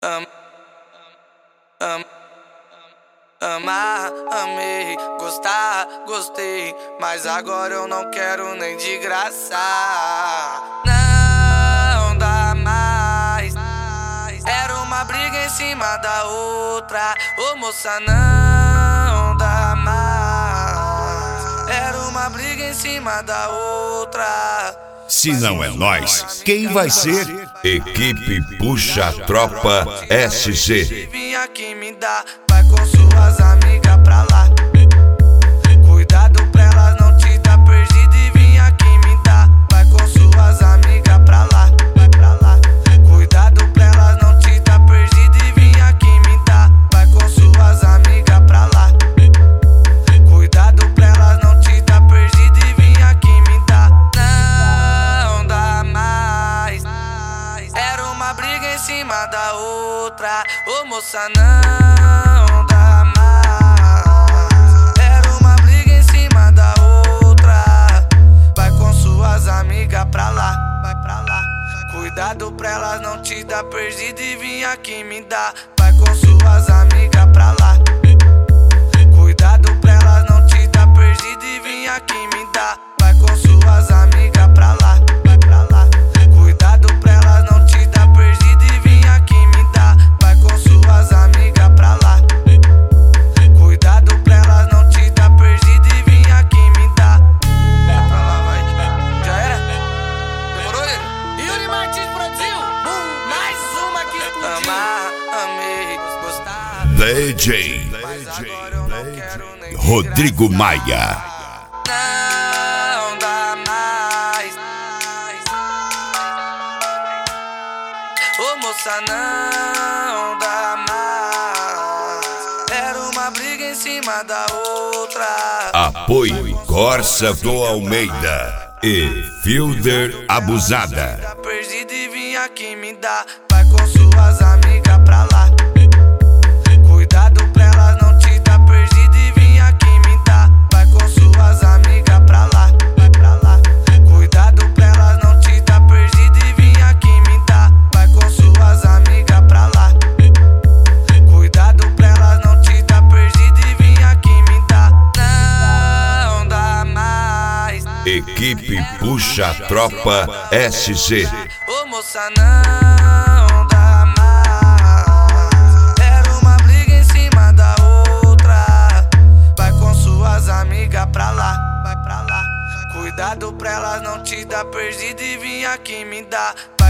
Am, am, amar, amei, gostar, gostei, mas agora eu não quero nem de graça. Não dá mais. Era uma briga em cima da outra. Ô moça, não dá mais. Era uma briga em cima da outra. Se não é nós, quem vai ser? Equipe Puxa Tropa SC. Vim aqui me dá, vai com suas amigas pra lá. Cuidado pra elas não te dar perdido e vim aqui me dá, vai com suas amigas pra lá. Vai pra lá. Cuidado pra elas não te dar perdido e vim aqui me dá, vai com suas amigas pra lá. Cuidado pra elas não te dar perdido e vim aqui me dá. Não dá mais. Era uma briga em cima da outra. Ô moça, não dá mais. Era uma briga em cima da outra. Vai com suas amigas pra lá. Vai pra lá. Cuidado pra elas não te dar perdido e vim aqui me dá, vai com suas amigas pra lá. Cuidado pra elas não te dar perdido e vim aqui me dá, vai com suas amigas pra lá. Vai pra lá. Cuidado pra elas não te dar perdido e vim aqui me dá, vai com suas amigas pra lá. Cuidado pra elas não te dar perdido e vim aqui me dá. Vai pra lá, vai. Já era? Demorou, ele? Yuri Martins produziu. Mais uma que explodiu. Amar, amei, gostar. DJ Rodrigo Maia. Não dá mais. Ô moça, não dá mais. Era uma briga em cima da outra. Apoio Corsa do Almeida e Fielder Abusada. Tá perdido e vim aqui me dá, vai com suas amigas pra lá. Cuidado pra elas não te dar perdido e vim aqui me dá, vai com suas amigas pra lá. Vai pra lá. Cuidado pra elas não te dar perdido e vim aqui me dá, vai com suas amigas pra lá. Cuidado pra elas não te dar perdido e vim aqui me dá. Não dá mais. Equipe Puxa Tropa SC. Ô moça, não dá mais. Era uma briga em cima da outra. Vai com suas amigas pra lá. Vai pra lá. Cuidado pra elas não te dar perdido e vim aqui me dá.